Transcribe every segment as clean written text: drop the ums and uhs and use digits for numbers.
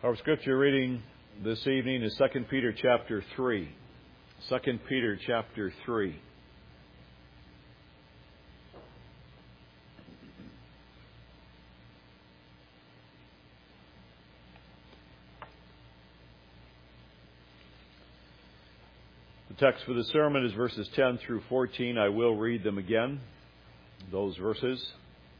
Our scripture reading this evening is 2 Peter chapter 3. 2 Peter chapter 3. The text for the sermon is verses 10 through 14. I will read them again, those verses.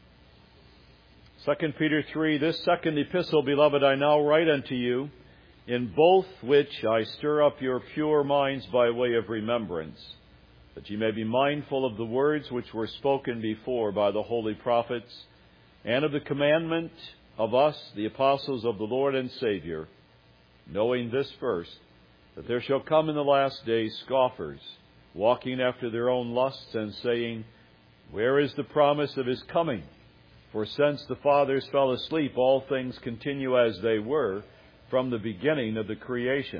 2 Peter 3, this second epistle, beloved, I now write unto you, in both which I stir up your pure minds by way of remembrance, that ye may be mindful of the words which were spoken before by the holy prophets, and of the commandment of us, the apostles of the Lord and Savior, knowing this first, that there shall come in the last days scoffers, walking after their own lusts, and saying, where is the promise of his coming? For since the fathers fell asleep, all things continue as they were from the beginning of the creation.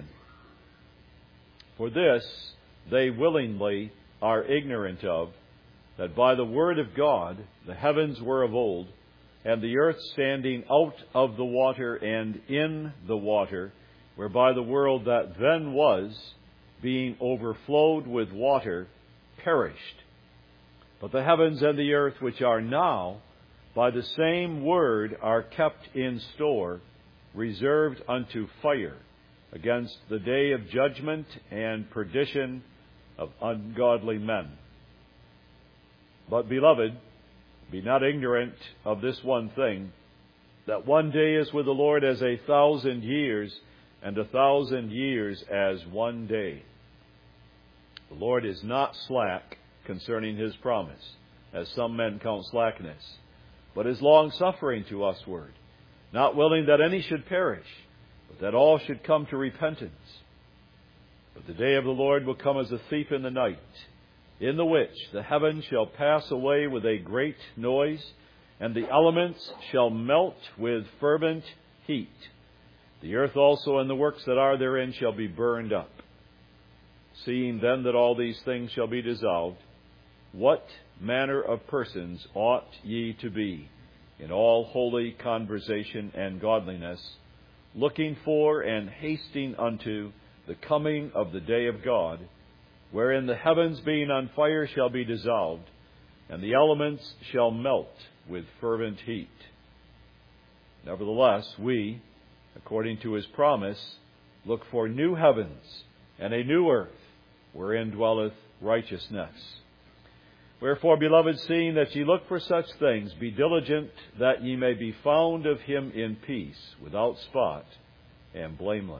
For this they willingly are ignorant of, that by the word of God the heavens were of old, and the earth standing out of the water and in the water, whereby the world that then was, being overflowed with water, perished. But the heavens and the earth which are now, by the same word are kept in store, reserved unto fire, against the day of judgment and perdition of ungodly men. But, beloved, be not ignorant of this one thing, that one day is with the Lord as 1,000 years, and 1,000 years as one day. The Lord is not slack concerning his promise, as some men count slackness, but is long-suffering to usward, not willing that any should perish, but that all should come to repentance. But the day of the Lord will come as a thief in the night, in the which the heavens shall pass away with a great noise, and the elements shall melt with fervent heat. The earth also and the works that are therein shall be burned up. Seeing then that all these things shall be dissolved, what manner of persons ought ye to be in all holy conversation and godliness, looking for and hasting unto the coming of the day of God, wherein the heavens being on fire shall be dissolved, and the elements shall melt with fervent heat. Nevertheless, we, according to his promise, look for new heavens and a new earth, wherein dwelleth righteousness. Wherefore, beloved, seeing that ye look for such things, be diligent that ye may be found of him in peace, without spot, and blameless.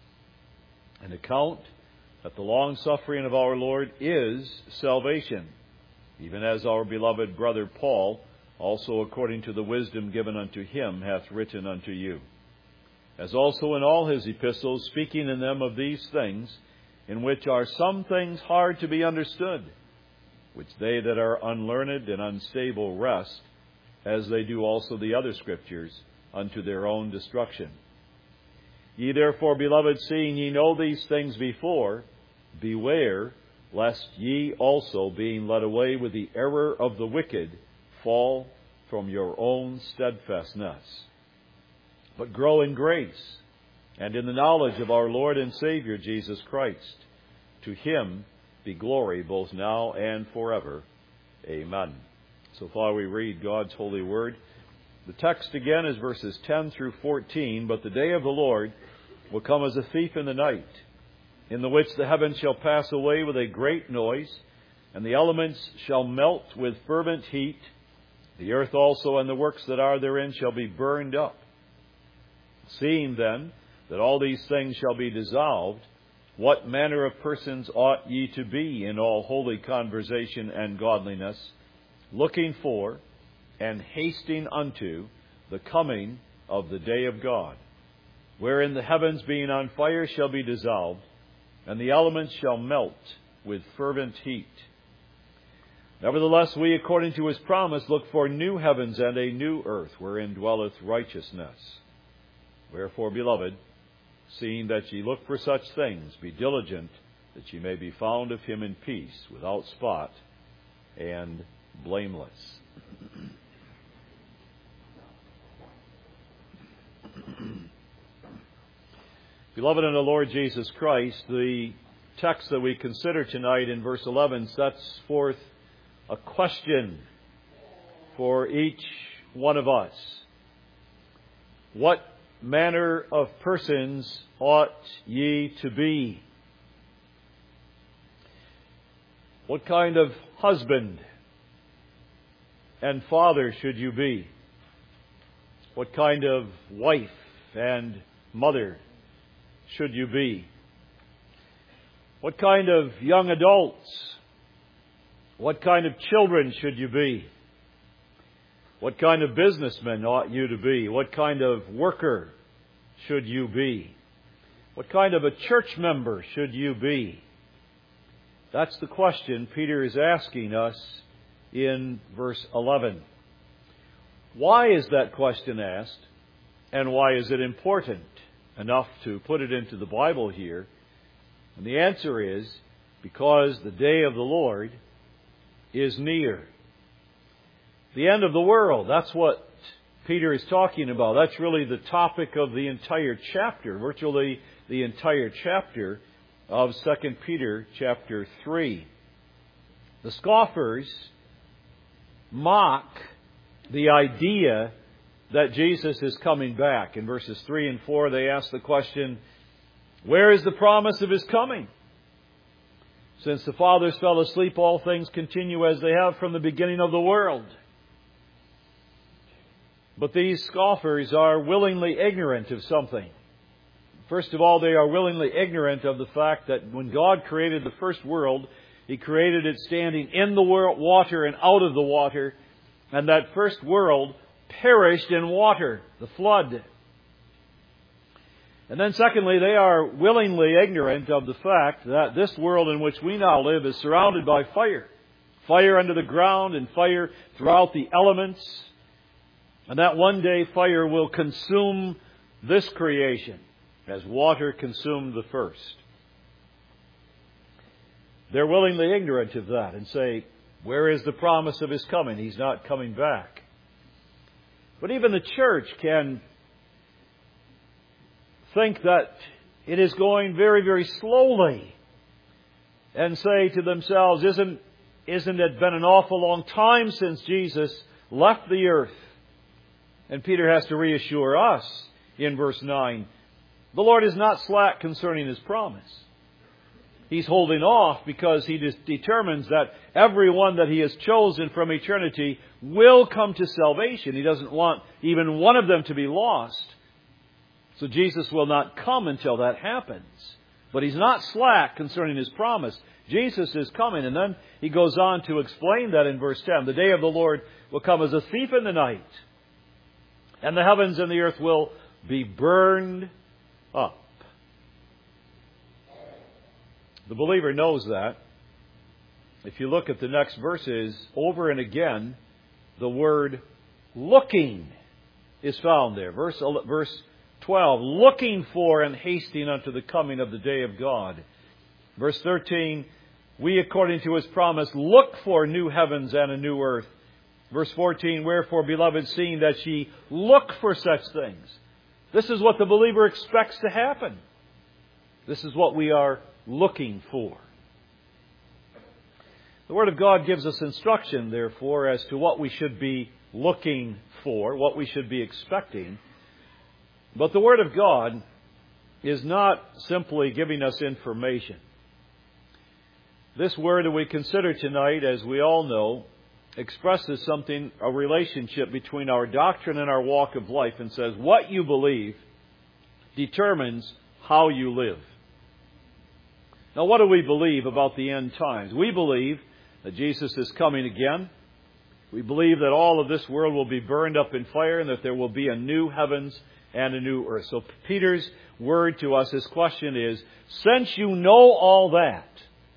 And account that the long-suffering of our Lord is salvation, even as our beloved brother Paul, also according to the wisdom given unto him, hath written unto you. As also in all his epistles, speaking in them of these things, in which are some things hard to be understood, which they that are unlearned and unstable wrest, as they do also the other scriptures, unto their own destruction. Ye therefore, beloved, seeing ye know these things before, beware lest ye also, being led away with the error of the wicked, fall from your own steadfastness. But grow in grace and in the knowledge of our Lord and Savior Jesus Christ. To him be glory both now and forever. Amen. So far we read God's holy word. The text again is verses 10 through 14. But the day of the Lord will come as a thief in the night, in the which the heavens shall pass away with a great noise, and the elements shall melt with fervent heat. The earth also and the works that are therein shall be burned up. Seeing then that all these things shall be dissolved, what manner of persons ought ye to be in all holy conversation and godliness, looking for and hasting unto the coming of the day of God, wherein the heavens being on fire shall be dissolved, and the elements shall melt with fervent heat. Nevertheless, we, according to his promise, look for new heavens and a new earth, wherein dwelleth righteousness. Wherefore, beloved, seeing that ye look for such things, be diligent that ye may be found of him in peace, without spot, and blameless. Beloved in the Lord Jesus Christ, the text that we consider tonight in verse 11 sets forth a question for each one of us. What manner of persons ought ye to be? What kind of husband and father should you be? What kind of wife and mother should you be? What kind of young adults? What kind of children should you be? What kind of businessman ought you to be? What kind of worker should you be? What kind of a church member should you be? That's the question Peter is asking us in verse 11. Why is that question asked? And why is it important enough to put it into the Bible here? And the answer is because the day of the Lord is near. The end of the world, that's what Peter is talking about. That's really the topic of the entire chapter, virtually the entire chapter of 2 Peter chapter 3. The scoffers mock the idea that Jesus is coming back. In verses 3 and 4, they ask the question, where is the promise of His coming? Since the fathers fell asleep, all things continue as they have from the beginning of the world. But these scoffers are willingly ignorant of something. First of all, they are willingly ignorant of the fact that when God created the first world, He created it standing in the water and out of the water, and that first world perished in water, the flood. And then secondly, they are willingly ignorant of the fact that this world in which we now live is surrounded by fire. Fire under the ground and fire throughout the elements. And that one day fire will consume this creation as water consumed the first. They're willingly ignorant of that and say, where is the promise of His coming? He's not coming back. But even the church can think that it is going very, very slowly and say to themselves, isn't it been an awful long time since Jesus left the earth? And Peter has to reassure us in verse 9, the Lord is not slack concerning His promise. He's holding off because He determines that everyone that He has chosen from eternity will come to salvation. He doesn't want even one of them to be lost. So Jesus will not come until that happens. But He's not slack concerning His promise. Jesus is coming. And then He goes on to explain that in verse 10. The day of the Lord will come as a thief in the night. And the heavens and the earth will be burned up. The believer knows that. If you look at the next verses, over and again, the word looking is found there. Verse 12, looking for and hasting unto the coming of the day of God. Verse 13, we according to His promise look for new heavens and a new earth. Verse 14, wherefore, beloved, seeing that ye look for such things. This is what the believer expects to happen. This is what we are looking for. The Word of God gives us instruction, therefore, as to what we should be looking for, what we should be expecting. But the Word of God is not simply giving us information. This Word that we consider tonight, as we all know, expresses something, a relationship between our doctrine and our walk of life, and says what you believe determines how you live. Now, what do we believe about the end times? We believe that Jesus is coming again. We believe that all of this world will be burned up in fire and that there will be a new heavens and a new earth. So Peter's word to us, his question is, since you know all that,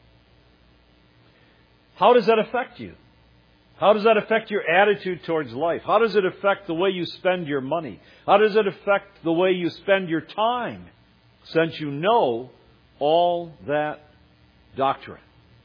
how does that affect you? How does that affect your attitude towards life? How does it affect the way you spend your money? How does it affect the way you spend your time? Since you know all that doctrine.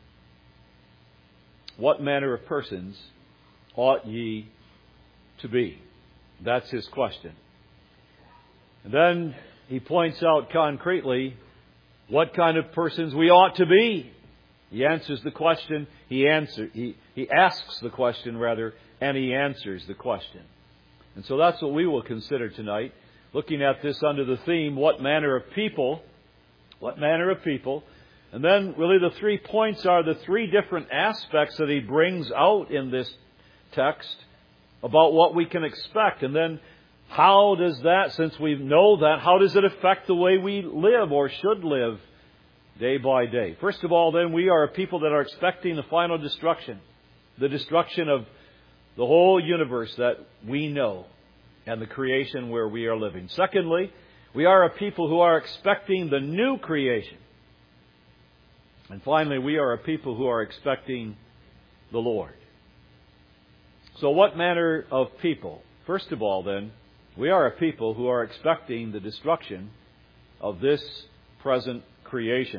What manner of persons ought ye to be? That's his question. And then he points out concretely what kind of persons we ought to be. He answers the question, he asks the question rather, and he answers the question. And so that's what we will consider tonight, looking at this under the theme, what manner of people? What manner of people? And then really the 3 points are the 3 different aspects that he brings out in this text about what we can expect. And then how does that, since we know that, how does it affect the way we live or should live day by day? First of all, then, we are a people that are expecting the final destruction. The destruction of the whole universe that we know and the creation where we are living. Secondly, we are a people who are expecting the new creation. And finally, we are a people who are expecting the Lord. So what manner of people? First of all, then, we are a people who are expecting the destruction of this present creation.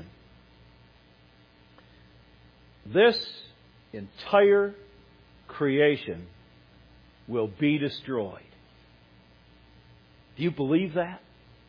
This entire creation will be destroyed. Do you believe that?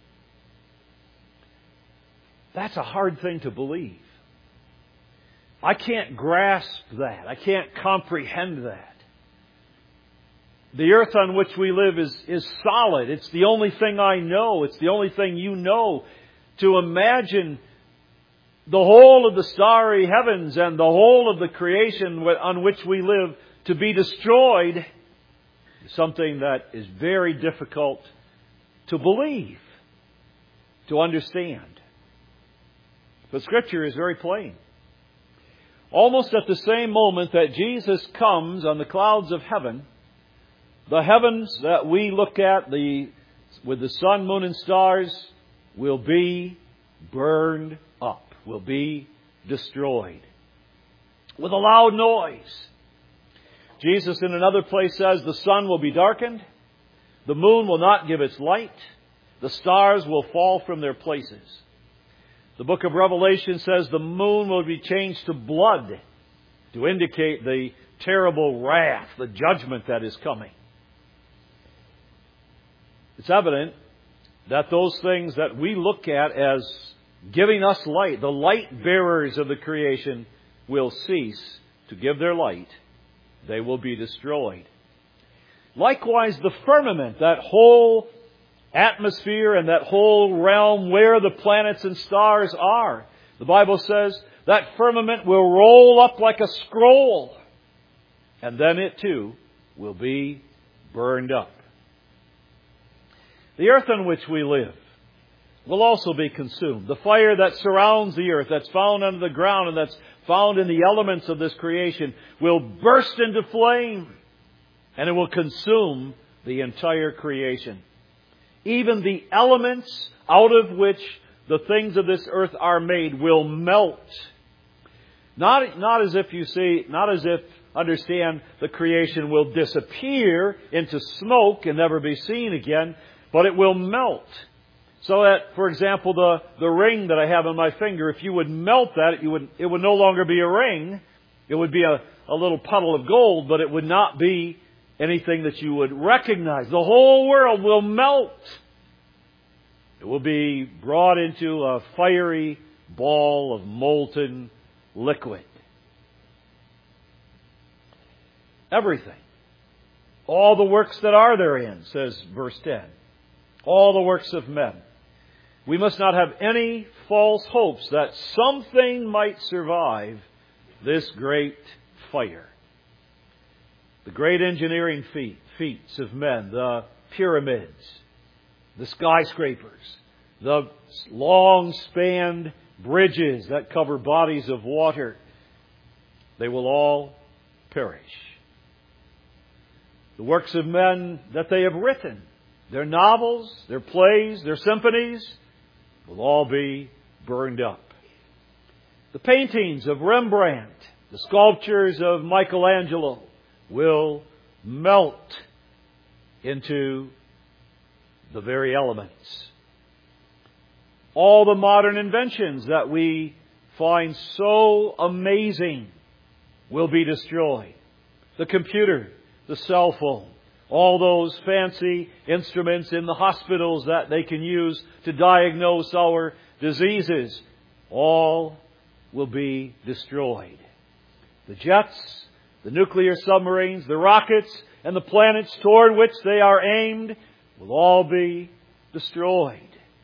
That's a hard thing to believe. I can't grasp that. I can't comprehend that. The earth on which we live is solid. It's the only thing I know. It's the only thing you know. To imagine the whole of the starry heavens and the whole of the creation on which we live to be destroyed is something that is very difficult to believe, to understand. But Scripture is very plain. Almost at the same moment that Jesus comes on the clouds of heaven, the heavens that we look at with the sun, moon, and stars will be burned up, will be destroyed with a loud noise. Jesus in another place says the sun will be darkened, the moon will not give its light, the stars will fall from their places. The book of Revelation says the moon will be changed to blood to indicate the terrible wrath, the judgment that is coming. It's evident that those things that we look at as giving us light, the light bearers of the creation, will cease to give their light. They will be destroyed. Likewise, the firmament, that whole atmosphere and that whole realm where the planets and stars are, the Bible says that firmament will roll up like a scroll, and then it too will be burned up. The earth on which we live will also be consumed. The fire that surrounds the earth, that's found under the ground and that's found in the elements of this creation, will burst into flame, and it will consume the entire creation. Even the elements out of which the things of this earth are made will melt. Not as if understand the creation will disappear into smoke and never be seen again, but it will melt. So that, for example, the ring that I have on my finger, if you would melt that, it would no longer be a ring. It would be a little puddle of gold, but it would not be anything that you would recognize. The whole world will melt. It will be brought into a fiery ball of molten liquid. Everything. All the works that are therein, says verse 10. All the works of men. We must not have any false hopes that something might survive this great fire. The great engineering feats of men, the pyramids, the skyscrapers, the long-spanned bridges that cover bodies of water, they will all perish. The works of men that they have written, their novels, their plays, their symphonies, will all be burned up. The paintings of Rembrandt, the sculptures of Michelangelo, will melt into the very elements. All the modern inventions that we find so amazing will be destroyed. The computer, the cell phone, all those fancy instruments in the hospitals that they can use to diagnose our diseases, all will be destroyed. The jets, the nuclear submarines, the rockets, and the planets toward which they are aimed will all be destroyed.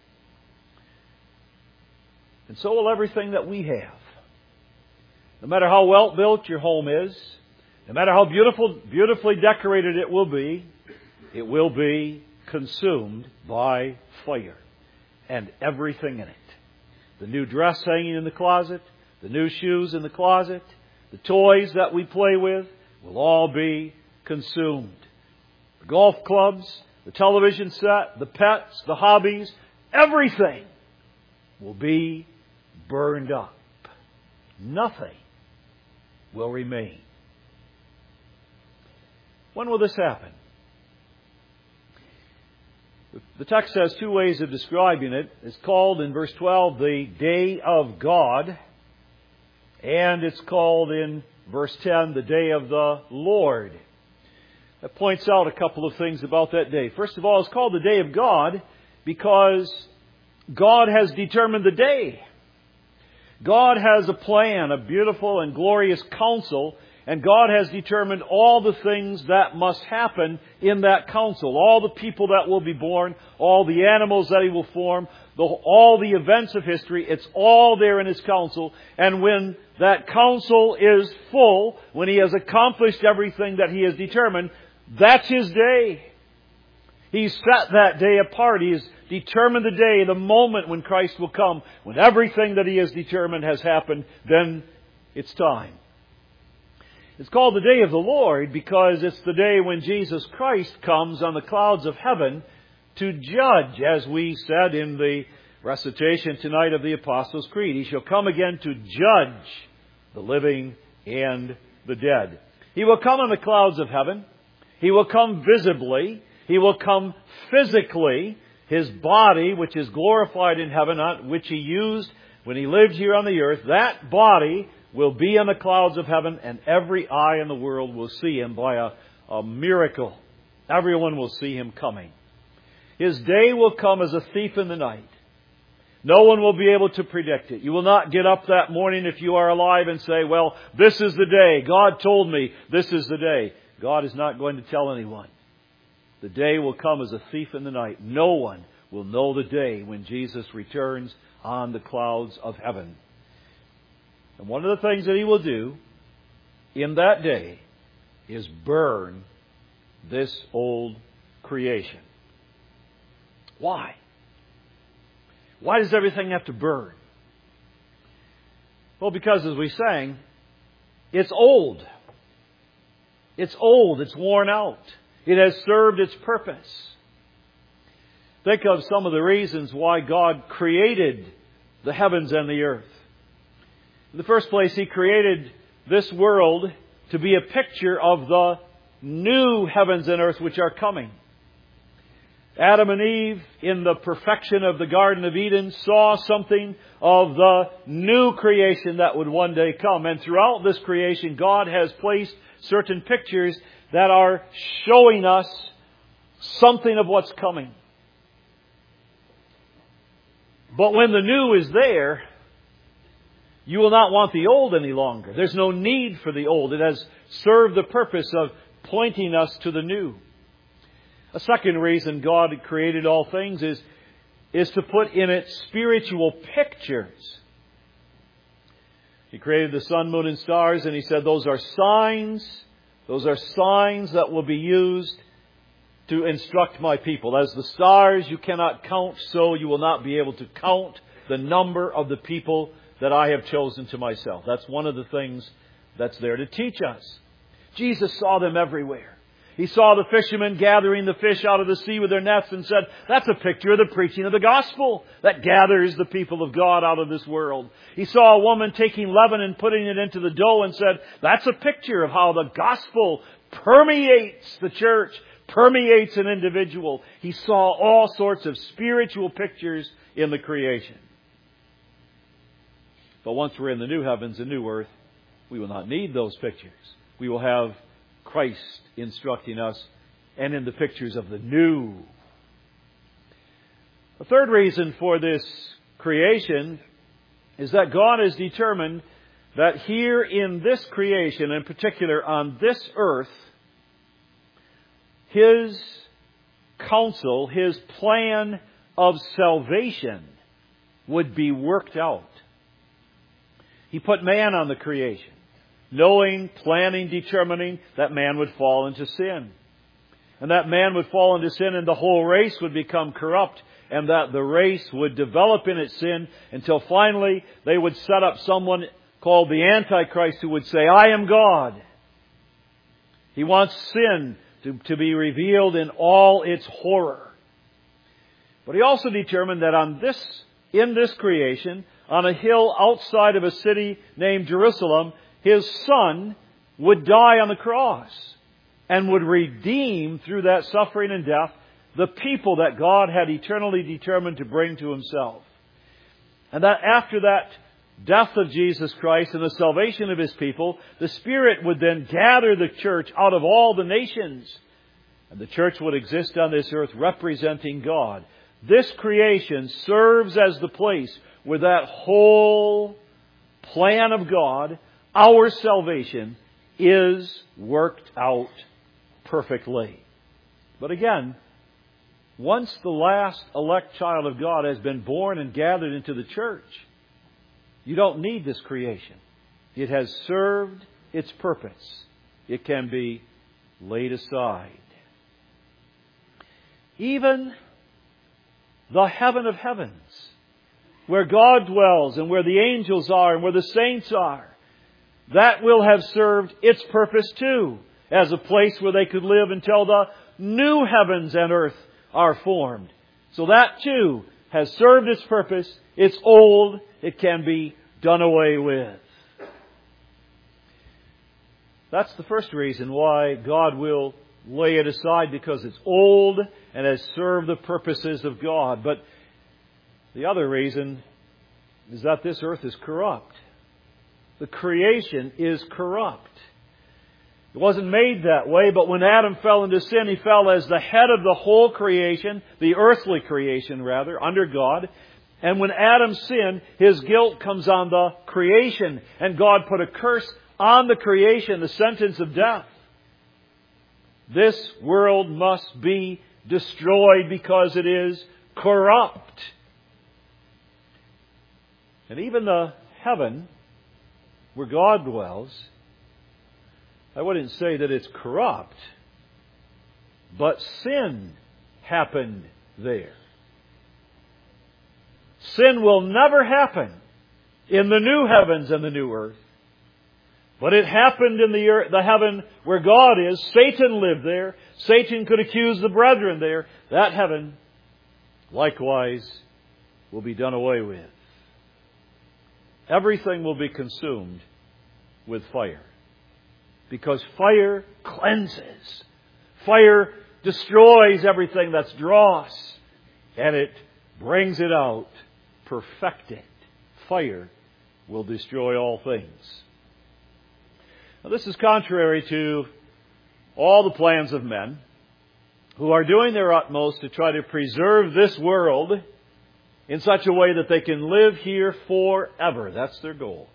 And so will everything that we have. No matter how well built your home is, no matter how beautifully decorated it will be consumed by fire. And everything in it. The new dress hanging in the closet, the new shoes in the closet, the toys that we play with will all be consumed. The golf clubs, the television set, the pets, the hobbies, everything will be burned up. Nothing will remain. When will this happen? The text has two ways of describing it. It's called in verse 12 the day of God, and it's called in verse 10 the day of the Lord. That points out a couple of things about that day. First of all, it's called the day of God because God has determined the day. God has a plan, a beautiful and glorious counsel, and God has determined all the things that must happen in that counsel. All the people that will be born, all the animals that He will form, all the events of history, it's all there in His counsel. And when that counsel is full, when He has accomplished everything that He has determined, that's His day. He's set that day apart. He has determined the day, the moment when Christ will come. When everything that He has determined has happened, then it's time. It's called the day of the Lord because it's the day when Jesus Christ comes on the clouds of heaven to judge, as we said in the recitation tonight of the Apostles' Creed. He shall come again to judge the living and the dead. He will come on the clouds of heaven. He will come visibly. He will come physically. His body, which is glorified in heaven, which He used when He lived here on the earth, that body will be in the clouds of heaven, and every eye in the world will see Him by a miracle. Everyone will see Him coming. His day will come as a thief in the night. No one will be able to predict it. You will not get up that morning if you are alive and say, well, this is the day. God told me this is the day. God is not going to tell anyone. The day will come as a thief in the night. No one will know the day when Jesus returns on the clouds of heaven. And one of the things that He will do in that day is burn this old creation. Why? Why does everything have to burn? Well, because as we sang, it's old. It's old. It's worn out. It has served its purpose. Think of some of the reasons why God created the heavens and the earth. In the first place, He created this world to be a picture of the new heavens and earth which are coming. Adam and Eve, in the perfection of the Garden of Eden, saw something of the new creation that would one day come. And throughout this creation, God has placed certain pictures that are showing us something of what's coming. But when the new is there, you will not want the old any longer. There's no need for the old. It has served the purpose of pointing us to the new. A second reason God created all things is to put in it spiritual pictures. He created the sun, moon, and stars, and He said those are signs. Those are signs that will be used to instruct my people. As the stars you cannot count, so you will not be able to count the number of the people that I have chosen to myself. That's one of the things that's there to teach us. Jesus saw them everywhere. He saw the fishermen gathering the fish out of the sea with their nets and said, that's a picture of the preaching of the gospel that gathers the people of God out of this world. He saw a woman taking leaven and putting it into the dough and said, that's a picture of how the gospel permeates the church, permeates an individual. He saw all sorts of spiritual pictures in the creation. But once we're in the new heavens and new earth, we will not need those pictures. We will have Christ instructing us and in the pictures of the new. The third reason for this creation is that God has determined that here in this creation, in particular on this earth, His counsel, His plan of salvation would be worked out. He put man on the creation, knowing, planning, determining that man would fall into sin. And that man would fall into sin and the whole race would become corrupt, and that the race would develop in its sin until finally they would set up someone called the Antichrist who would say, "I am God." He wants sin to be revealed in all its horror. But He also determined that in this creation, on a hill outside of a city named Jerusalem, His Son would die on the cross and would redeem through that suffering and death the people that God had eternally determined to bring to Himself. And that after that death of Jesus Christ and the salvation of His people, the Spirit would then gather the church out of all the nations. And the church would exist on this earth representing God. This creation serves as the place where that whole plan of God, our salvation, is worked out perfectly. But again, once the last elect child of God has been born and gathered into the church, you don't need this creation. It has served its purpose. It can be laid aside. Even the heaven of heavens, where God dwells and where the angels are and where the saints are, that will have served its purpose too, as a place where they could live until the new heavens and earth are formed. So that too has served its purpose. It's old. It can be done away with. That's the first reason why God will lay it aside, because it's old and has served the purposes of God. But the other reason is that this earth is corrupt. The creation is corrupt. It wasn't made that way, but when Adam fell into sin, he fell as the head of the whole creation, the earthly creation rather, under God. And when Adam sinned, his guilt comes on the creation. And God put a curse on the creation, the sentence of death. This world must be destroyed because it is corrupt. And even the heaven where God dwells, I wouldn't say that it's corrupt, but sin happened there. Sin will never happen in the new heavens and the new earth. But it happened in the heaven where God is. Satan lived there. Satan could accuse the brethren there. That heaven, likewise, will be done away with. Everything will be consumed with fire. Because fire cleanses. Fire destroys everything that's dross. And it brings it out perfected. Fire will destroy all things. Now, this is contrary to all the plans of men who are doing their utmost to try to preserve this world in such a way that they can live here forever. That's their goal.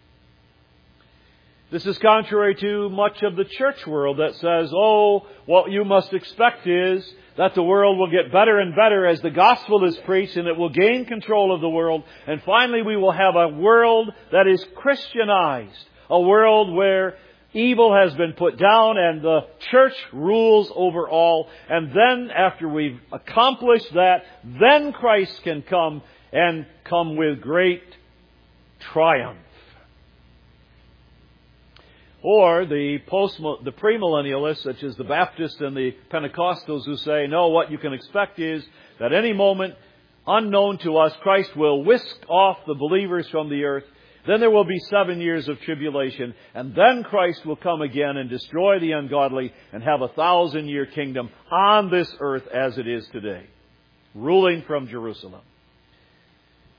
This is contrary to much of the church world that says, oh, what you must expect is that the world will get better and better as the gospel is preached, and it will gain control of the world. And finally we will have a world that is Christianized. A world where evil has been put down and the church rules over all. And then after we've accomplished that, then Christ can come and come with great triumph. Or the premillennialists, such as the Baptists and the Pentecostals, who say, no, what you can expect is that any moment, unknown to us, Christ will whisk off the believers from the earth. Then there will be 7 years of tribulation, and then Christ will come again and destroy the ungodly and have a 1,000-year kingdom on this earth as it is today, ruling from Jerusalem.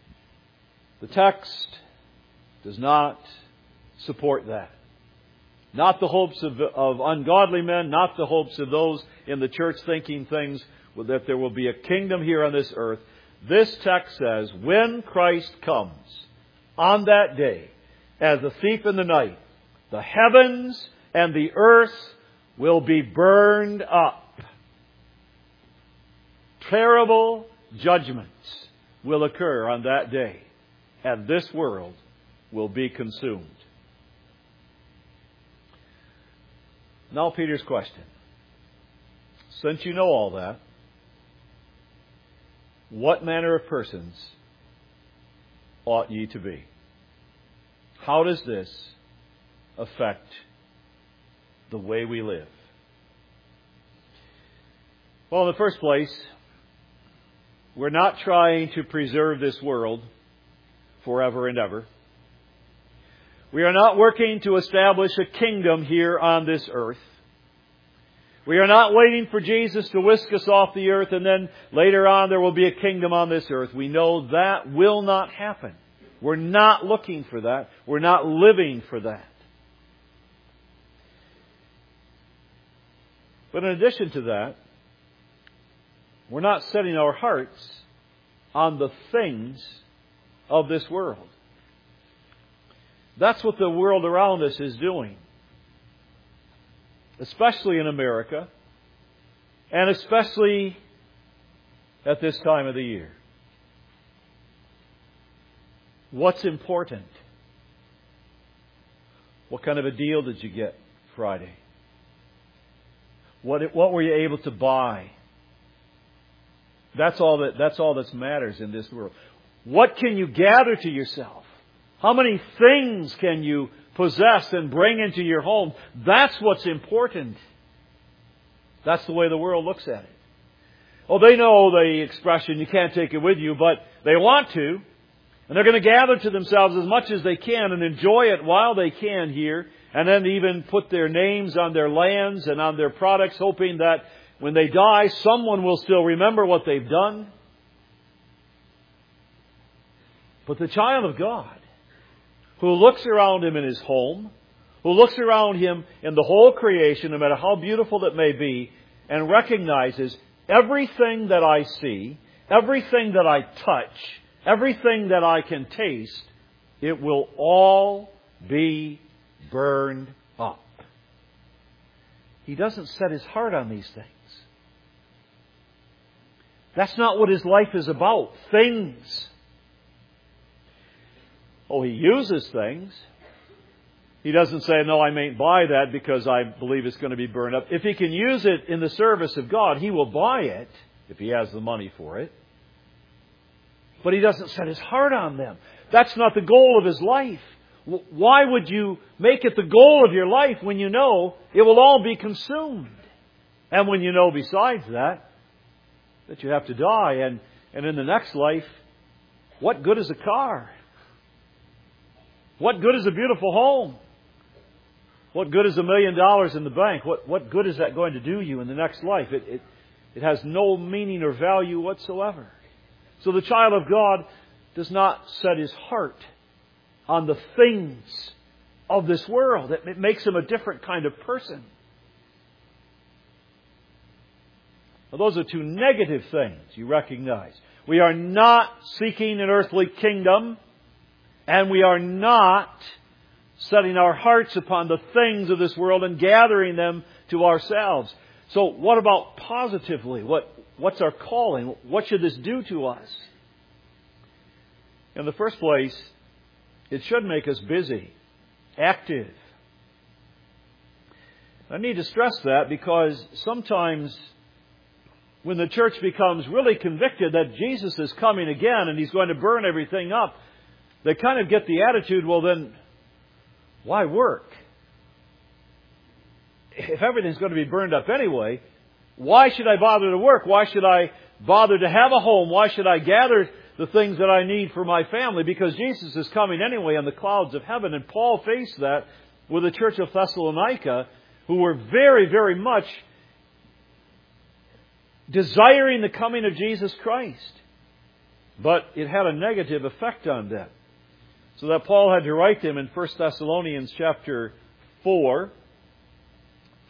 The text does not support that. Not the hopes of ungodly men, not the hopes of those in the church thinking things, that there will be a kingdom here on this earth. This text says, when Christ comes on that day, as a thief in the night, the heavens and the earth will be burned up. Terrible judgments will occur on that day, and this world will be consumed. Now Peter's question. Since you know all that, what manner of persons ought ye to be? How does this affect the way we live? Well, in the first place, we're not trying to preserve this world forever and ever. We are not working to establish a kingdom here on this earth. We are not waiting for Jesus to whisk us off the earth and then later on there will be a kingdom on this earth. We know that will not happen. We're not looking for that. We're not living for that. But in addition to that, we're not setting our hearts on the things of this world. That's what the world around us is doing. Especially in America. And especially at this time of the year. What's important? What kind of a deal did you get Friday? What were you able to buy? That's all that matters in this world. What can you gather to yourself? How many things can you possess and bring into your home? That's what's important. That's the way the world looks at it. Oh, they know the expression, you can't take it with you, but they want to. And they're going to gather to themselves as much as they can and enjoy it while they can here. And then even put their names on their lands and on their products, hoping that when they die, someone will still remember what they've done. But the child of God, who looks around him in his home, who looks around him in the whole creation, no matter how beautiful it may be, and recognizes everything that I see, everything that I touch, everything that I can taste, it will all be burned up. He doesn't set his heart on these things. That's not what his life is about. Things. Oh, he uses things. He doesn't say, no, I mayn't buy that because I believe it's going to be burned up. If he can use it in the service of God, he will buy it if he has the money for it. But he doesn't set his heart on them. That's not the goal of his life. Why would you make it the goal of your life when you know it will all be consumed? And when you know besides that you have to die. And in the next life, what good is a car? What good is a beautiful home? What good is $1 million in the bank? What good is that going to do you in the next life? It has no meaning or value whatsoever. So the child of God does not set his heart on the things of this world. It makes him a different kind of person. Now, those are two negative things you recognize. We are not seeking an earthly kingdom, and we are not setting our hearts upon the things of this world and gathering them to ourselves. So what about positively? What's our calling? What should this do to us? In the first place, it should make us busy, active. I need to stress that because sometimes when the church becomes really convicted that Jesus is coming again and He's going to burn everything up, they kind of get the attitude, well then, why work? If everything's going to be burned up anyway, why should I bother to work? Why should I bother to have a home? Why should I gather the things that I need for my family? Because Jesus is coming anyway on the clouds of heaven. And Paul faced that with the church of Thessalonica, who were very, very much desiring the coming of Jesus Christ. But it had a negative effect on them. So that Paul had to write them in 1 Thessalonians chapter 4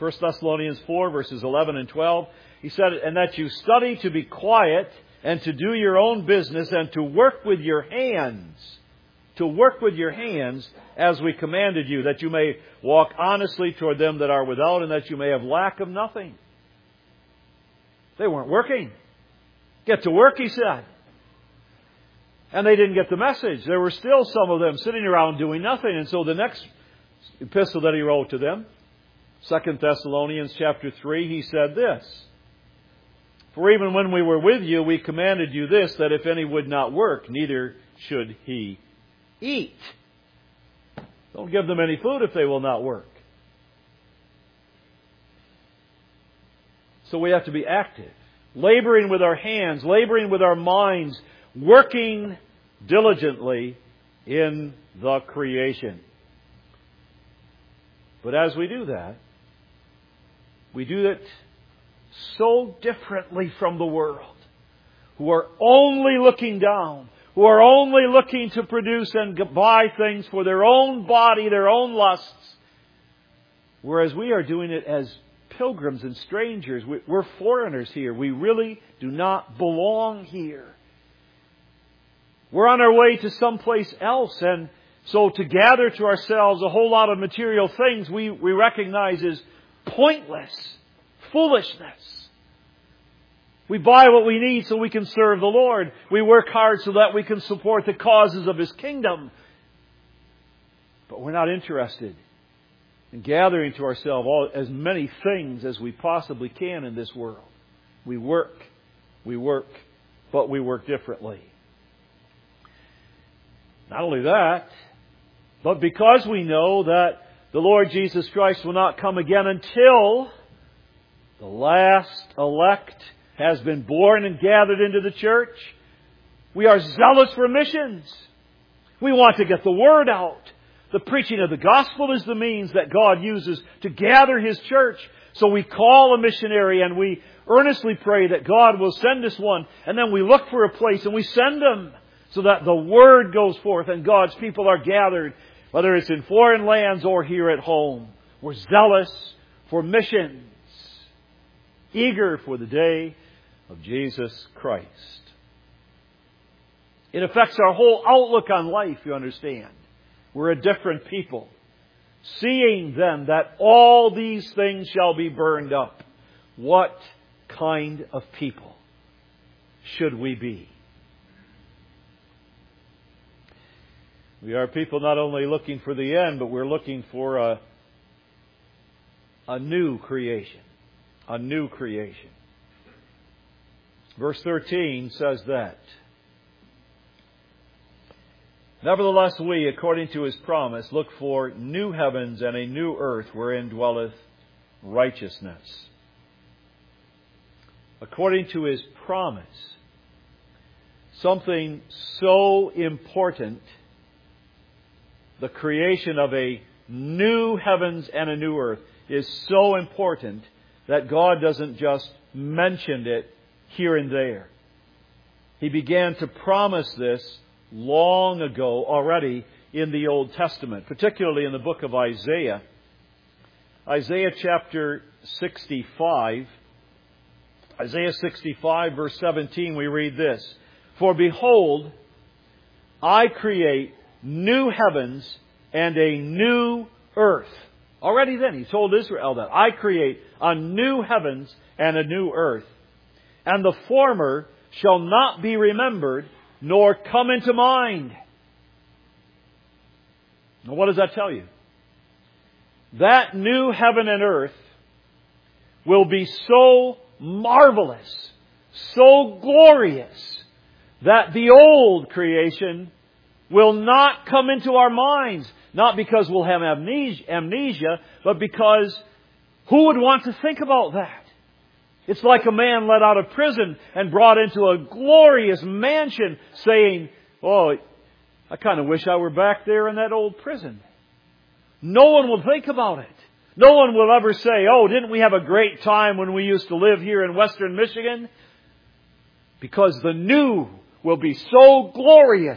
1 Thessalonians 4, verses 11 and 12. He said, and that you study to be quiet and to do your own business and to work with your hands. To work with your hands as we commanded you, that you may walk honestly toward them that are without and that you may have lack of nothing. They weren't working. Get to work, he said. And they didn't get the message. There were still some of them sitting around doing nothing. And so the next epistle that he wrote to them, 2 Thessalonians chapter 3, he said this. For even when we were with you, we commanded you this, that if any would not work, neither should he eat. Don't give them any food if they will not work. So we have to be active. Laboring with our hands, laboring with our minds, working diligently in the creation. But as we do that, we do it so differently from the world, who are only looking down, who are only looking to produce and buy things for their own body, their own lusts, whereas we are doing it as pilgrims and strangers. We're foreigners here. We really do not belong here. We're on our way to someplace else, and so to gather to ourselves a whole lot of material things we recognize as pointless, foolishness. We buy what we need so we can serve the Lord. We work hard so that we can support the causes of His kingdom. But we're not interested in gathering to ourselves as many things as we possibly can in this world. We work, but we work differently. Not only that, but because we know that the Lord Jesus Christ will not come again until the last elect has been born and gathered into the church, we are zealous for missions. We want to get the word out. The preaching of the gospel is the means that God uses to gather His church. So we call a missionary and we earnestly pray that God will send us one. And then we look for a place and we send them so that the word goes forth and God's people are gathered, whether it's in foreign lands or here at home. We're zealous for missions, eager for the day of Jesus Christ. It affects our whole outlook on life, you understand. We're a different people. Seeing then that all these things shall be burned up, what kind of people should we be? We are people not only looking for the end, but we're looking for a new creation. A new creation. Verse 13 says that. Nevertheless, we, according to His promise, look for new heavens and a new earth wherein dwelleth righteousness. According to His promise, something so important, the creation of a new heavens and a new earth, is so important that God doesn't just mention it here and there. He began to promise this long ago already in the Old Testament, particularly in the book of Isaiah. Isaiah chapter 65. Isaiah 65 verse 17 we read this. For behold, I create new heavens and a new earth. Already then He told Israel that I create a new heavens and a new earth. And the former shall not be remembered, nor come into mind. Now what does that tell you? That new heaven and earth will be so marvelous, so glorious, that the old creation will not come into our minds. Not because we'll have amnesia, but because who would want to think about that? It's like a man let out of prison and brought into a glorious mansion saying, oh, I kind of wish I were back there in that old prison. No one will think about it. No one will ever say, oh, didn't we have a great time when we used to live here in Western Michigan? Because the new will be so glorious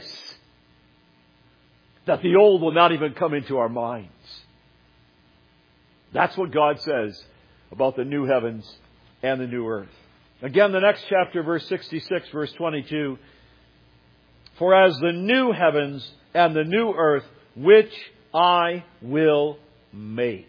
that the old will not even come into our minds. That's what God says about the new heavens and the new earth. Again, the next chapter, verse 66, verse 22. For as the new heavens and the new earth, which I will make.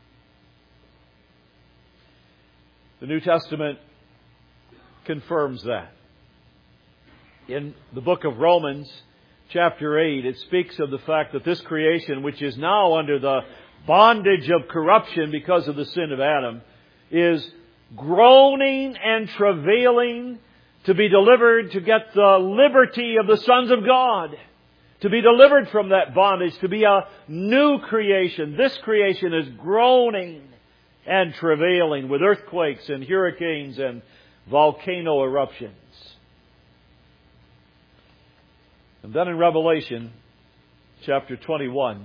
The New Testament confirms that. In the book of Romans, chapter 8, it speaks of the fact that this creation, which is now under the bondage of corruption because of the sin of Adam, is groaning and travailing to be delivered, to get the liberty of the sons of God, to be delivered from that bondage, to be a new creation. This creation is groaning and travailing with earthquakes and hurricanes and volcano eruptions. And then in Revelation chapter 21,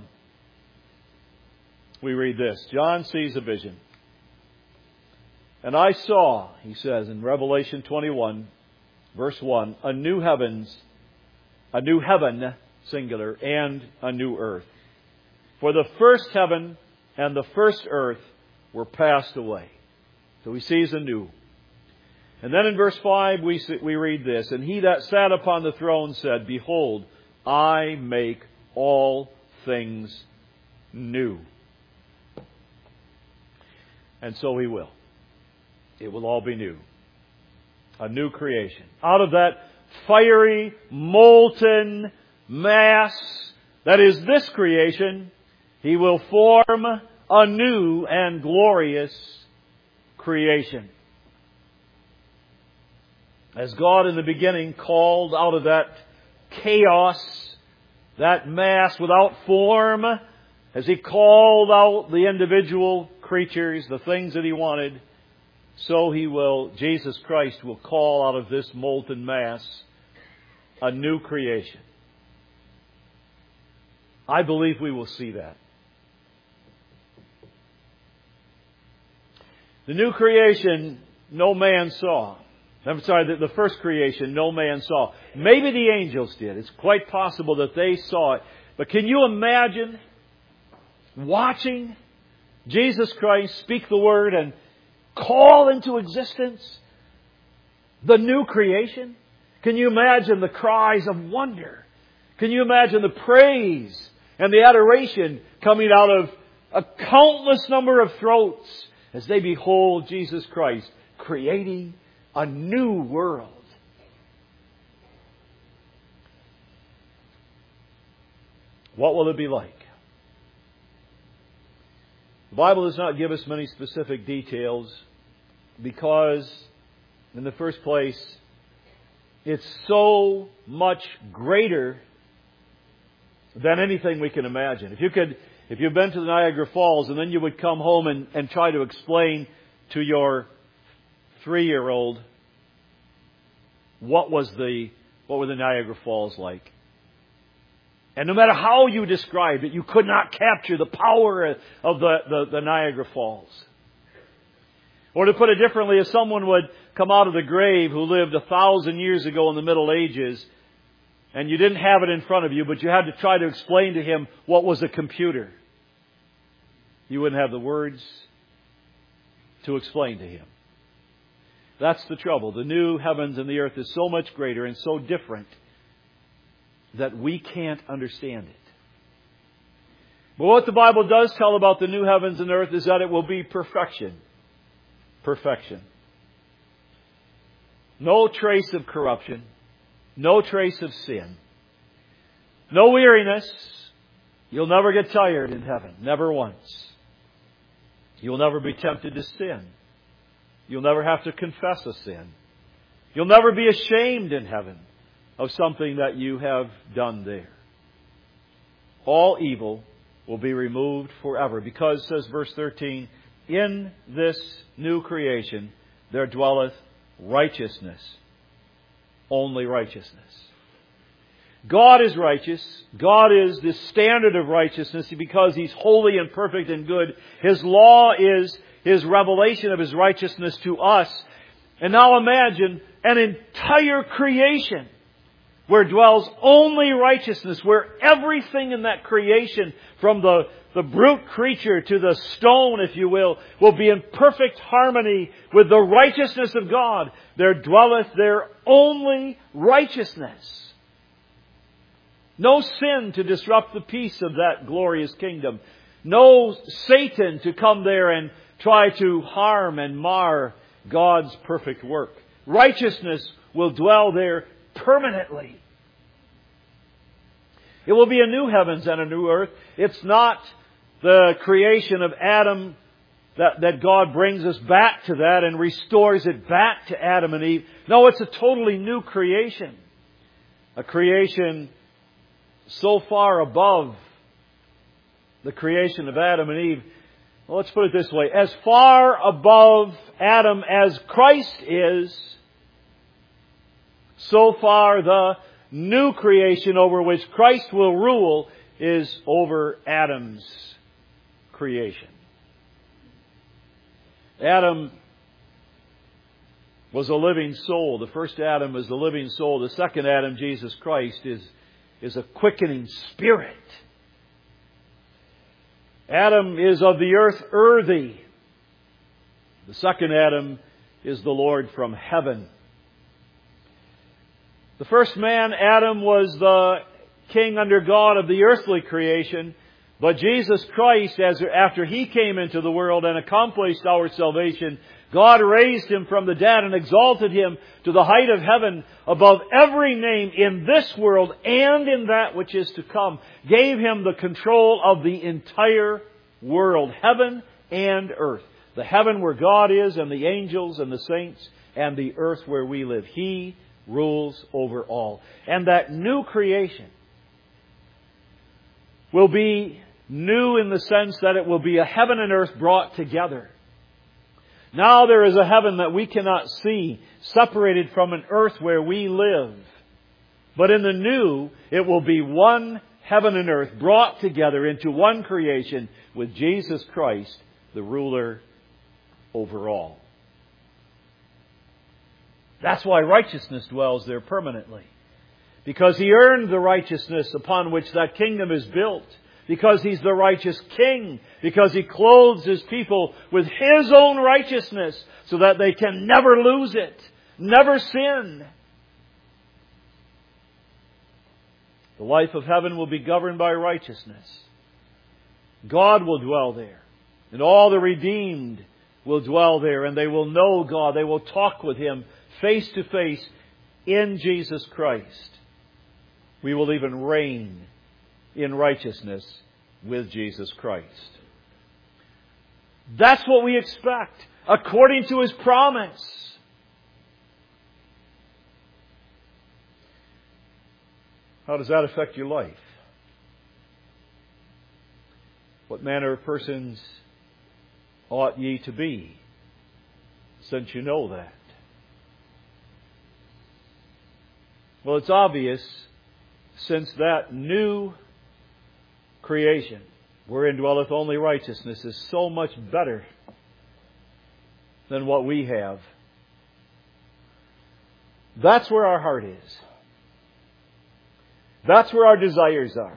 we read this. John sees a vision. And I saw, he says in Revelation 21, verse 1, a new heaven, singular, and a new earth. For the first heaven and the first earth were passed away. So he sees anew. And then in verse 5 we read this. And he that sat upon the throne said, Behold, I make all things new. And so he will. It will all be new. A new creation. Out of that fiery, molten mass that is this creation, he will form a new and glorious creation. As God in the beginning called out of that chaos, that mass without form, as He called out the individual creatures, the things that He wanted, so He will, Jesus Christ will call out of this molten mass a new creation. I believe we will see that. The new creation no man saw. I'm sorry, the first creation no man saw. Maybe the angels did. It's quite possible that they saw it. But can you imagine watching Jesus Christ speak the Word and call into existence the new creation? Can you imagine the cries of wonder? Can you imagine the praise and the adoration coming out of a countless number of throats as they behold Jesus Christ creating a new world? What will it be like? The Bible does not give us many specific details because, in the first place, it's so much greater than anything we can imagine. If you've been to the Niagara Falls and then you would come home and try to explain to your 3-year-old what were the Niagara Falls like. And no matter how you described it, you could not capture the power of the Niagara Falls. Or to put it differently, if someone would come out of the grave who lived 1,000 years ago in the Middle Ages, and you didn't have it in front of you, but you had to try to explain to him what was a computer, you wouldn't have the words to explain to him. That's the trouble. The new heavens and the earth is so much greater and so different that we can't understand it. But what the Bible does tell about the new heavens and earth is that it will be perfection. Perfection. No trace of corruption. No trace of sin. No weariness. You'll never get tired in heaven. Never once. You'll never be tempted to sin. You'll never have to confess a sin. You'll never be ashamed in heaven of something that you have done there. All evil will be removed forever because, says verse 13, in this new creation there dwelleth righteousness. Only righteousness. God is righteous. God is the standard of righteousness because He's holy and perfect and good. His law is His revelation of His righteousness to us. And now imagine an entire creation where dwells only righteousness, where everything in that creation, from the the brute creature to the stone, if you will be in perfect harmony with the righteousness of God. There dwelleth their only righteousness. No sin to disrupt the peace of that glorious kingdom. No Satan to come there and try to harm and mar God's perfect work. Righteousness will dwell there permanently. It will be a new heavens and a new earth. It's not the creation of Adam that God brings us back to that and restores it back to Adam and Eve. No, it's a totally new creation. A creation so far above the creation of Adam and Eve. Well, let's put it this way. As far above Adam as Christ is, so far the new creation over which Christ will rule is over Adam's creation. Adam was a living soul. The first Adam is a living soul. The second Adam, Jesus Christ, is a quickening spirit. Adam is of the earth earthy. The second Adam is the Lord from heaven. The first man, Adam, was the king under God of the earthly creation. But Jesus Christ, after He came into the world and accomplished our salvation, God raised Him from the dead and exalted Him to the height of heaven above every name in this world and in that which is to come. Gave Him the control of the entire world, heaven and earth. The heaven where God is and the angels and the saints, and the earth where we live. He rules over all. And that new creation will be new in the sense that it will be a heaven and earth brought together. Now there is a heaven that we cannot see, separated from an earth where we live. But in the new, it will be one heaven and earth brought together into one creation with Jesus Christ, the ruler over all. That's why righteousness dwells there permanently. Because He earned the righteousness upon which that kingdom is built. Because He's the righteous King. Because He clothes His people with His own righteousness so that they can never lose it. Never sin. The life of heaven will be governed by righteousness. God will dwell there. And all the redeemed will dwell there. And they will know God. They will talk with Him face to face in Jesus Christ. We will even reign in righteousness with Jesus Christ. That's what we expect, according to His promise. How does that affect your life? What manner of persons ought ye to be, since you know that? Well, it's obvious, since that new creation, wherein dwelleth only righteousness, is so much better than what we have. That's where our heart is. That's where our desires are.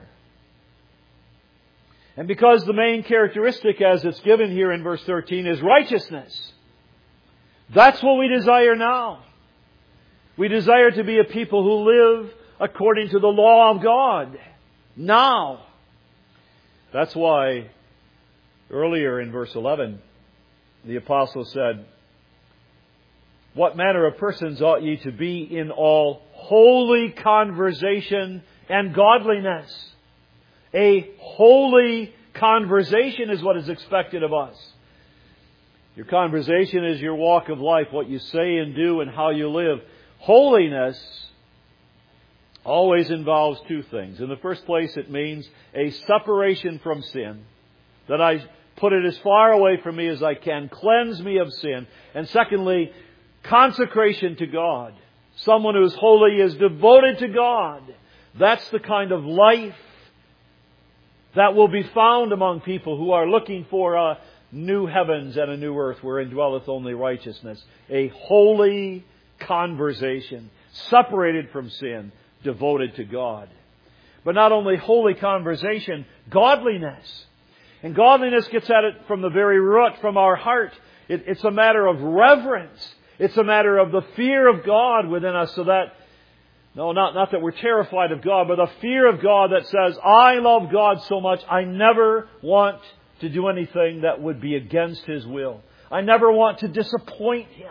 And because the main characteristic, as it's given here in verse 13, is righteousness, that's what we desire now. We desire to be a people who live according to the law of God now. That's why earlier in verse 11, the apostle said, what manner of persons ought ye to be in all holy conversation and godliness? A holy conversation is what is expected of us. Your conversation is your walk of life, what you say and do and how you live. Holiness always involves two things. In the first place, it means a separation from sin. That I put it as far away from me as I can. Cleanse me of sin. And secondly, consecration to God. Someone who is holy is devoted to God. That's the kind of life that will be found among people who are looking for a new heavens and a new earth wherein dwelleth only righteousness. A holy conversation, separated from sin, devoted to God. But not only holy conversation, godliness. And godliness gets at it from the very root, from our heart. It's a matter of reverence. It's a matter of the fear of God within us, so that, no, not that we're terrified of God, but the fear of God that says, I love God so much, I never want to do anything that would be against His will. I never want to disappoint Him.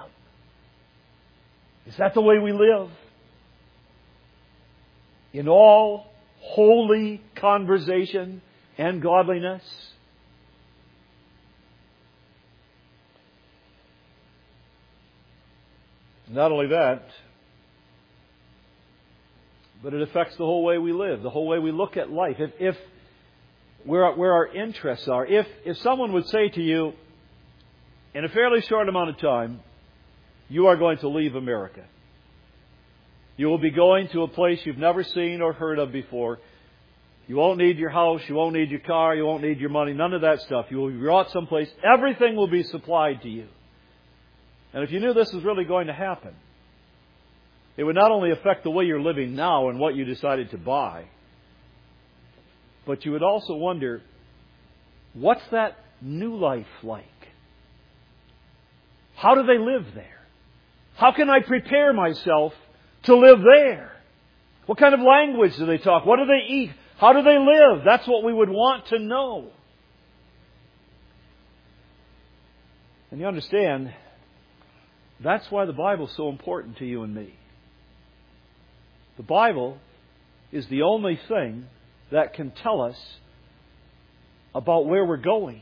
Is that the way we live? In all holy conversation and godliness? Not only that, but it affects the whole way we live, the whole way we look at life. If where our interests are, if someone would say to you, in a fairly short amount of time, you are going to leave America. You will be going to a place you've never seen or heard of before. You won't need your house, you won't need your car, you won't need your money, none of that stuff. You will be brought someplace. Everything will be supplied to you. And if you knew this was really going to happen, it would not only affect the way you're living now and what you decided to buy, but you would also wonder, what's that new life like? How do they live there? How can I prepare myself to live there? What kind of language do they talk? What do they eat? How do they live? That's what we would want to know. And you understand, that's why the Bible is so important to you and me. The Bible is the only thing that can tell us about where we're going.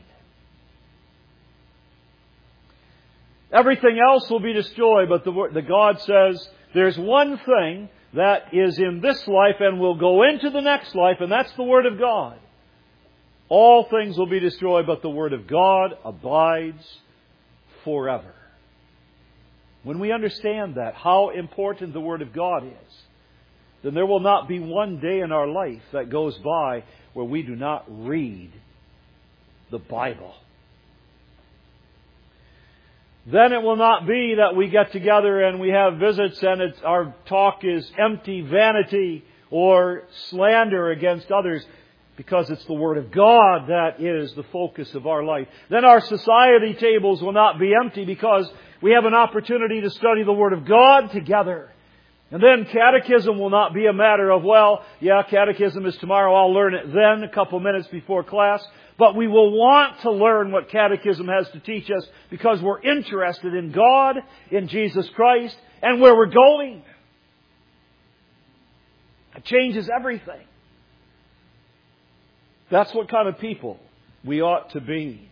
Everything else will be destroyed, but the God says there's one thing that is in this life and will go into the next life, and that's the Word of God. All things will be destroyed, but the Word of God abides forever. When we understand that, how important the Word of God is, then there will not be one day in our life that goes by where we do not read the Bible. Then it will not be that we get together and we have visits and our talk is empty vanity or slander against others, because it's the Word of God that is the focus of our life. Then our society tables will not be empty, because we have an opportunity to study the Word of God together. And then catechism will not be a matter of, catechism is tomorrow, I'll learn it then, a couple minutes before class. But we will want to learn what catechism has to teach us, because we're interested in God, in Jesus Christ, and where we're going. It changes everything. That's what kind of people we ought to be.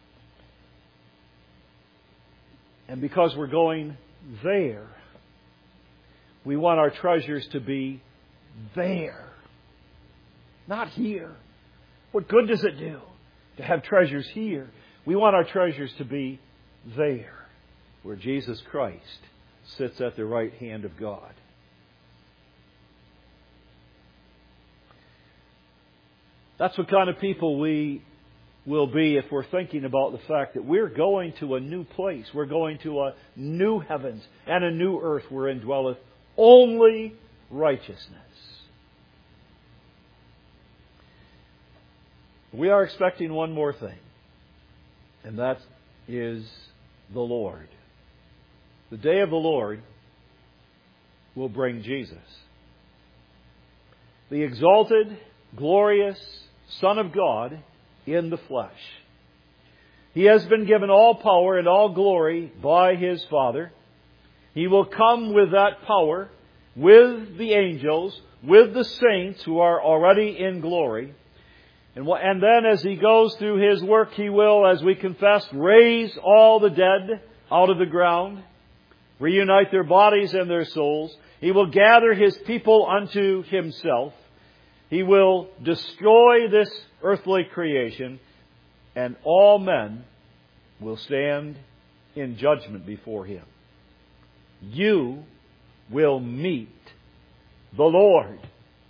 And because we're going there, we want our treasures to be there, not here. What good does it do to have treasures here? We want our treasures to be there, where Jesus Christ sits at the right hand of God. That's what kind of people we will be if we're thinking about the fact that we're going to a new place. We're going to a new heavens and a new earth wherein dwelleth only righteousness. We are expecting one more thing, and that is the Lord. The day of the Lord will bring Jesus, the exalted, glorious Son of God in the flesh. He has been given all power and all glory by His Father. He will come with that power, with the angels, with the saints who are already in glory. And then as He goes through His work, He will, as we confessed, raise all the dead out of the ground, reunite their bodies and their souls. He will gather His people unto Himself. He will destroy this earthly creation, and all men will stand in judgment before Him. You will meet the Lord.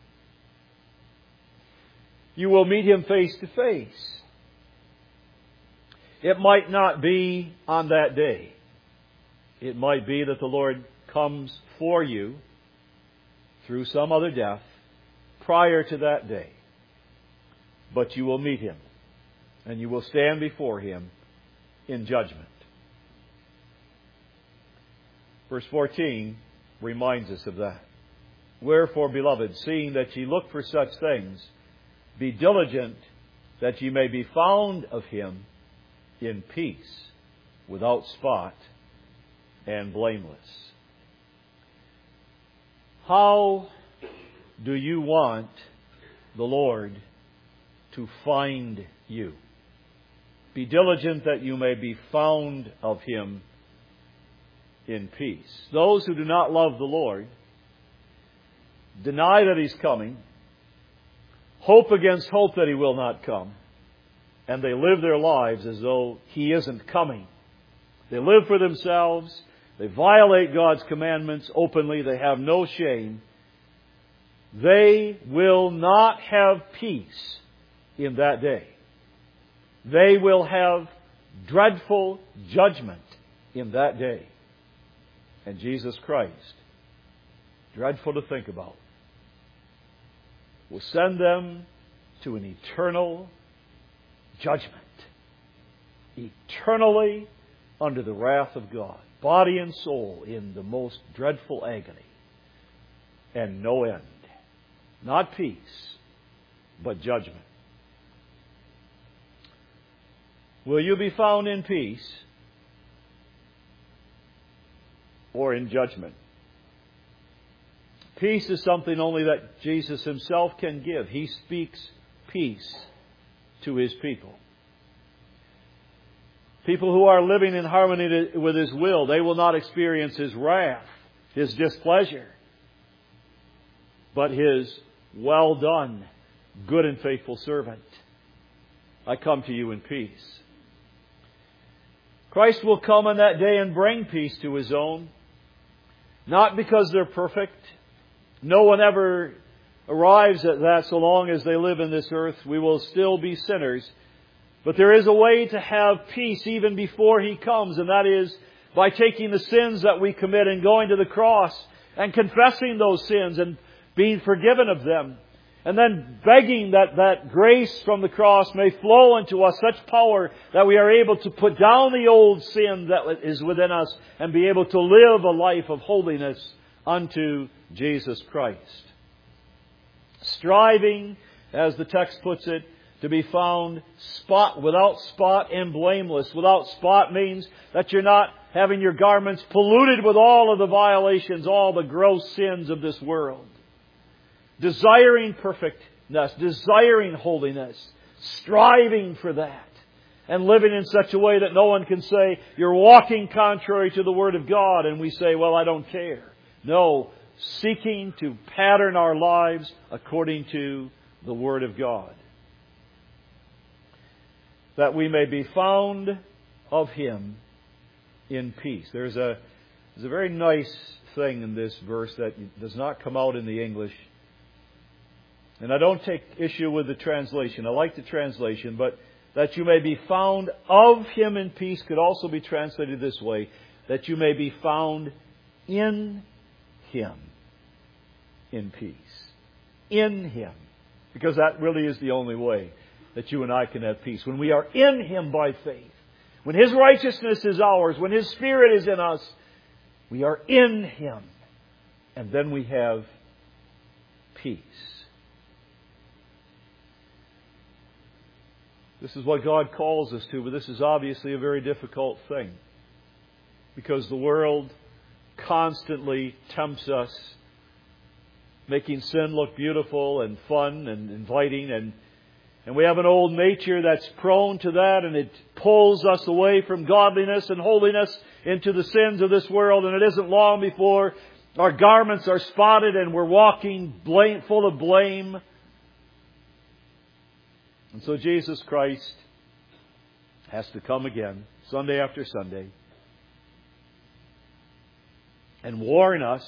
You will meet Him face to face. It might not be on that day. It might be that the Lord comes for you through some other death prior to that day. But you will meet Him. and you will stand before Him in judgment. Verse 14 reminds us of that. Wherefore, beloved, seeing that ye look for such things, be diligent that ye may be found of Him in peace, without spot, and blameless. How do you want the Lord to find you? Be diligent that you may be found of Him in peace. Those who do not love the Lord deny that He's coming, hope against hope that He will not come, and they live their lives as though He isn't coming. They live for themselves. They violate God's commandments openly. They have no shame. They will not have peace in that day. They will have dreadful judgment in that day. And Jesus Christ, dreadful to think about, will send them to an eternal judgment. Eternally under the wrath of God. Body and soul in the most dreadful agony. And no end. Not peace, but judgment. Will you be found in peace or in judgment? Peace is something only that Jesus Himself can give. He speaks peace to His people. People who are living in harmony with His will, they will not experience His wrath, His displeasure, but His well done, good and faithful servant. I come to you in peace. Christ will come on that day and bring peace to His own, not because they're perfect. No one ever arrives at that so long as they live in this earth. We will still be sinners. But there is a way to have peace even before He comes, and that is by taking the sins that we commit and going to the cross and confessing those sins and being forgiven of them. And then begging that grace from the cross may flow into us such power that we are able to put down the old sin that is within us and be able to live a life of holiness unto Jesus Christ. Striving, as the text puts it, to be found without spot and blameless. Without spot means that you're not having your garments polluted with all of the violations, all the gross sins of this world. Desiring perfectness, desiring holiness, striving for that, and living in such a way that no one can say, you're walking contrary to the Word of God, and we say, well, I don't care. No, seeking to pattern our lives according to the Word of God. That we may be found of Him in peace. There's a very nice thing in this verse that does not come out in the English. And I don't take issue with the translation. I like the translation, but that you may be found of Him in peace could also be translated this way. That you may be found in Him in peace. In Him. Because that really is the only way that you and I can have peace. When we are in Him by faith. When His righteousness is ours. When His Spirit is in us. We are in Him. And then we have peace. This is what God calls us to, but this is obviously a very difficult thing. Because the world constantly tempts us, making sin look beautiful and fun and inviting. And we have an old nature that's prone to that, and it pulls us away from godliness and holiness into the sins of this world. And it isn't long before our garments are spotted and we're walking full of blame. And so Jesus Christ has to come again, Sunday after Sunday, and warn us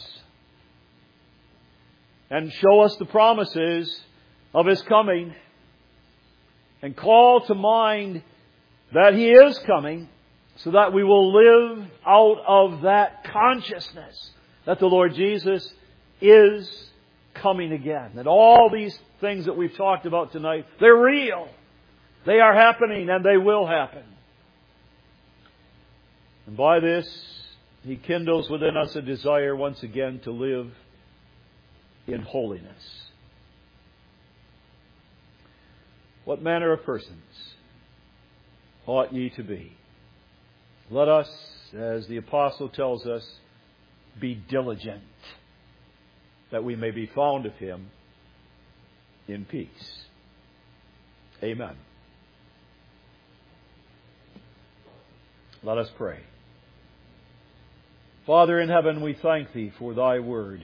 and show us the promises of His coming and call to mind that He is coming so that we will live out of that consciousness that the Lord Jesus is coming again. That all these things that we've talked about tonight, they're real. They are happening and they will happen. And by this, He kindles within us a desire once again to live in holiness. What manner of persons ought ye to be? Let us, as the Apostle tells us, be diligent, that we may be found of Him in peace. Amen. Let us pray. Father in heaven, we thank Thee for Thy word.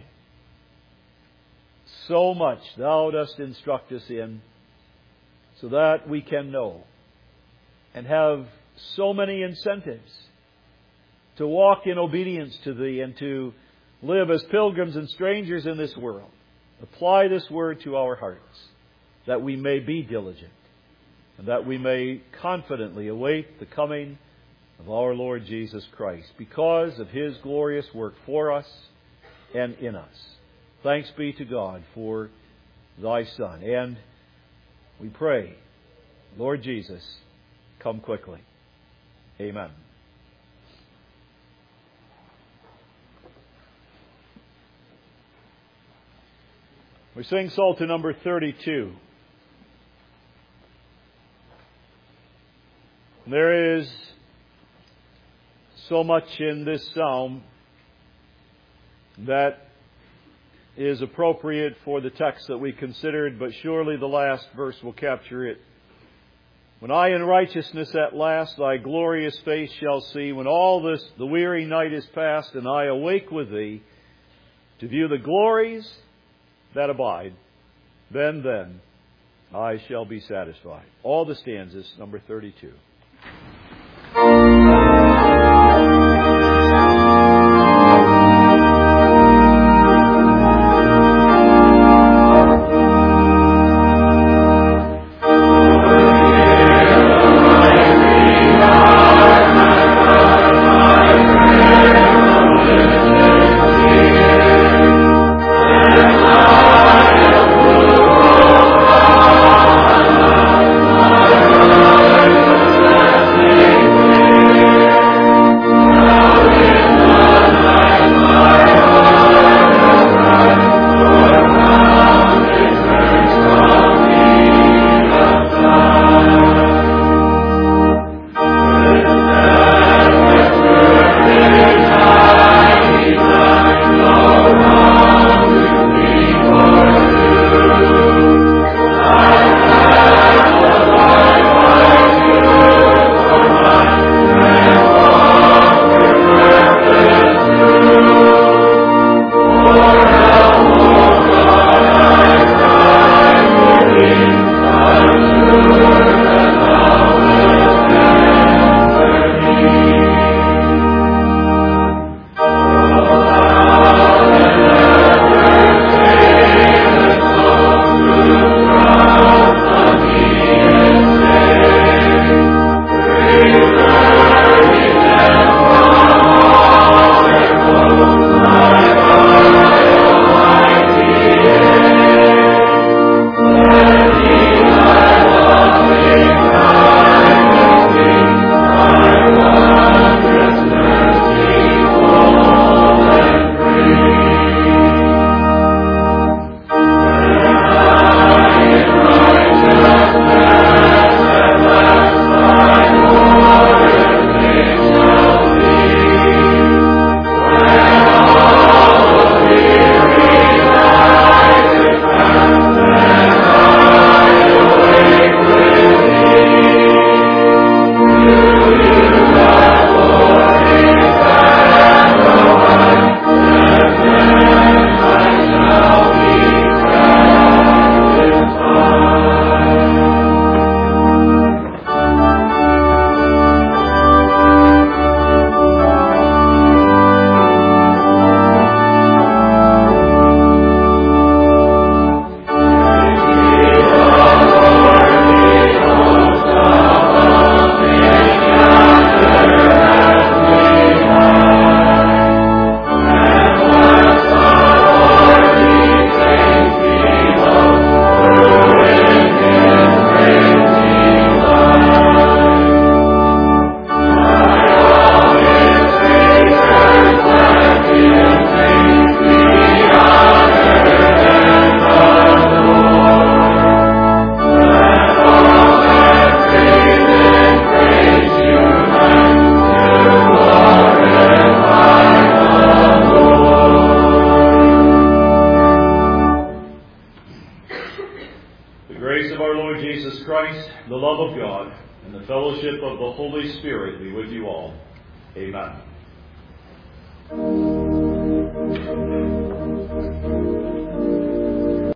So much Thou dost instruct us in, so that we can know and have so many incentives to walk in obedience to Thee and to live as pilgrims and strangers in this world. Apply this word to our hearts, that we may be diligent and that we may confidently await the coming of our Lord Jesus Christ because of His glorious work for us and in us. Thanks be to God for Thy Son. And we pray, Lord Jesus, come quickly. Amen. We sing Psalter number 32. There is so much in this psalm that is appropriate for the text that we considered, but surely the last verse will capture it. When I in righteousness at last Thy glorious face shall see, when all the weary night is past, and I awake with Thee to view the glories that abide, then I shall be satisfied. All the stanzas, number 32. Amen. the love of God and the fellowship of the Holy Spirit be with you all. Amen.